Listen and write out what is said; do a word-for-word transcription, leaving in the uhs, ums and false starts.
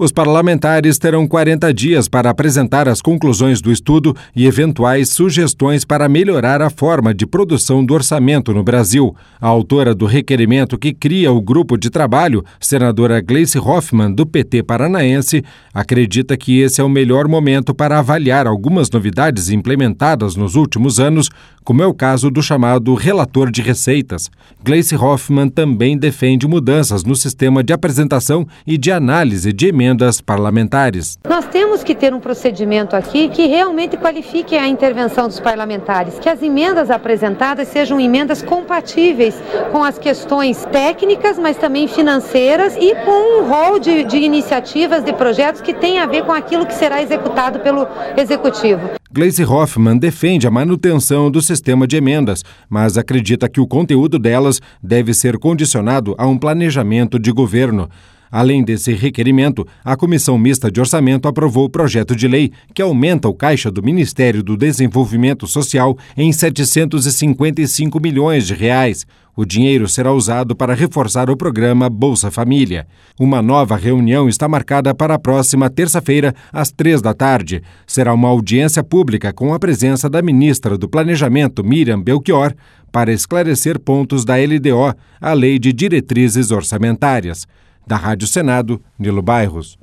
Os parlamentares terão quarenta dias para apresentar as conclusões do estudo e eventuais sugestões para melhorar a forma de produção do orçamento no Brasil. A autora do requerimento que cria o grupo de trabalho, senadora Gleice Hoffmann, do P T paranaense, acredita que esse é o melhor momento para avaliar algumas novidades implementadas nos últimos anos, como é o caso do chamado relator de receitas. Gleice Hoffmann também defende mudanças no sistema de apresentação e de análise de emendas parlamentares. Nós temos que ter um procedimento aqui que realmente qualifique a intervenção dos parlamentares, que as emendas apresentadas sejam emendas compatíveis com as questões técnicas, mas também financeiras e com um rol de, de iniciativas, de projetos que tem a ver com aquilo que será executado pelo Executivo. Gleice Hoffmann defende a manutenção do sistema de emendas, mas acredita que o conteúdo delas deve ser condicionado a um planejamento de governo. Além desse requerimento, a Comissão Mista de Orçamento aprovou o projeto de lei que aumenta o caixa do Ministério do Desenvolvimento Social em setecentos e cinquenta e cinco milhões de reais. O dinheiro será usado para reforçar o programa Bolsa Família. Uma nova reunião está marcada para a próxima terça-feira, às três da tarde. Será uma audiência pública com a presença da ministra do Planejamento, Miriam Belchior, para esclarecer pontos da L D O, a Lei de Diretrizes Orçamentárias. Da Rádio Senado, Nilo Bairros.